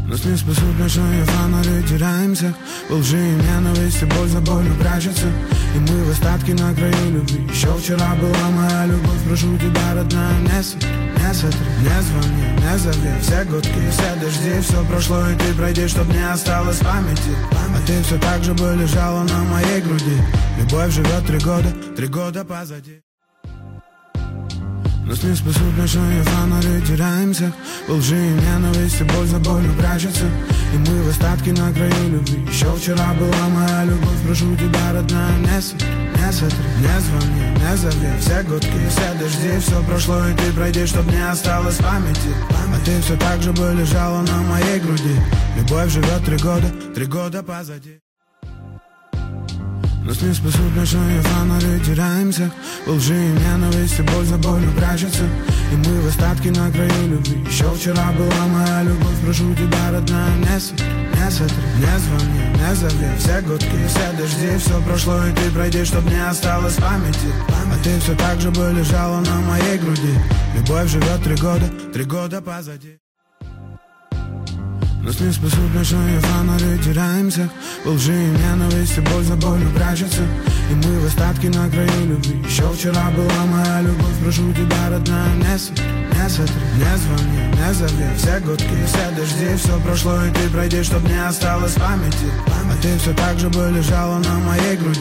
Нас не спасут ночные фонари, теряемся во лжи и ненависти, боль за болью прячется. И мы в остатке на краю любви. Еще вчера была моя любовь, прошу тебя, родная, не смотри, не звони, не зови. Все гудки, все дожди, все прошло, и ты пройди, чтоб не осталось памяти. А ты все так же бы лежала на моей груди. Любовь живет 3 года позади. Нас не спасут ночные фонари, теряемся во лжи и ненависти, боль за болью прячется. И мы в остатке на краю любви. Еще вчера была моя любовь, прошу тебя, родная, не смотри, не звони, не зови. Все гудки, все дожди, все прошло, и ты пройди, чтоб не осталось памяти. А ты все так же бы лежала на моей груди. Любовь живет 3 года позади. Нас не спасут ночные фонари, теряемся во лжи и ненависти, боль за болью прячется. И мы в остатке на краю любви. Еще вчера была моя любовь, прошу тебя, родная, не смотри, не звони, не зови. Все гудки, все дожди, все прошло, и ты пройди, чтоб не осталось памяти. А ты все так же бы лежала на моей груди. Любовь живет 3 года позади. Нас не спасут ночные фонари, теряемся во лжи и ненависти, боль за болью прячется. И мы в остатке на краю любви. Еще вчера была моя любовь, прошу тебя, родная, не смотри, не звони, не зови. Все гудки, все дожди, все прошло, и ты пройди, чтоб не осталось памяти. А ты все так же бы лежала на моей груди.